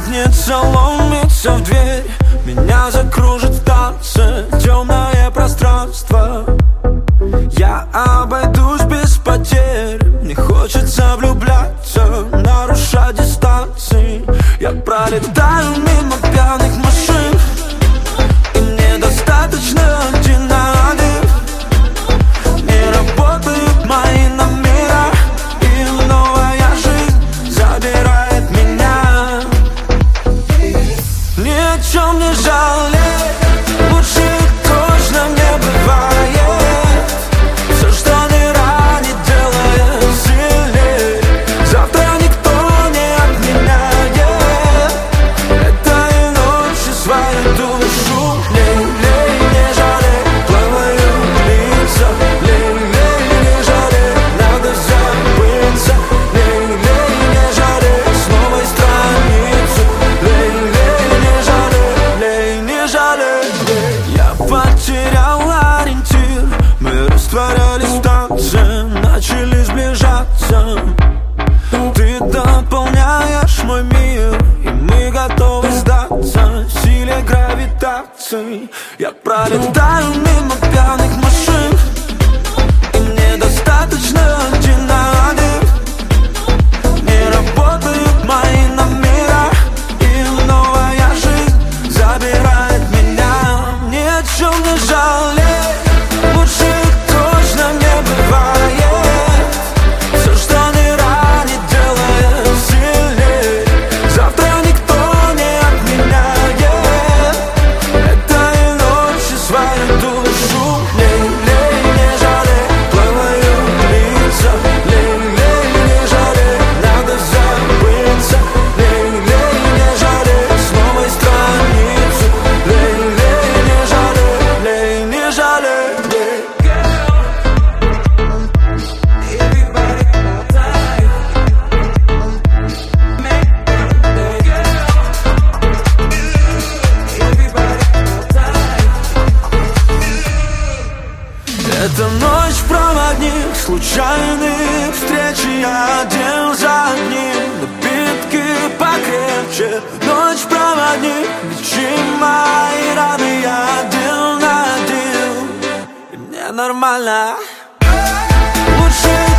пятница ломится в дверь, меня закружит в танце темное пространство. Я обойдусь без потерь, мне хочется влюбляться, нарушать дистанции. Я пролетаю мимо пьяных машин, и мне достаточно один на один. Не работают мои номера, и новая жизнь забирает меня. Ни о чем не жалей, лучше точно не бывает. Все, что не ранит, делает сильней. Завтра никто не отменяет этой ночи свою душу. Лей, лей, не жалей, плаваю лица. Лей, лей, не жалей, надо забыться. Лей, лей, не жалей, с новой страницы. Лей, лей, не жалей, лей, не жалей. Я потерял ориентир, мы растворялись в танце, начали сближаться. Ты дополняешь мой мир, и мы готовы сдаться силе гравитации. Я пролетаю мимо пьяных машин, и мне достаточно один на один. Не работают мои номера, и новая жизнь забирает меня. Ни о чем не жалей, лучше точно не бывает. Все, что не ранит, делает сильней. Завтра никто не отменяет этой ночи свою душу. Лей, лей, не жалей, плаваю лица. Лей, лей, не жалей, надо забыться. Лей, лей, не жалей, с новой страницы. Лей, лей, не жалей, лей, не жалей. Это ночь-проводник, случайные встречи один за одним, напитки покрепче. Ночь-проводник, лечи мои раны один на один, и мне нормально. Лучше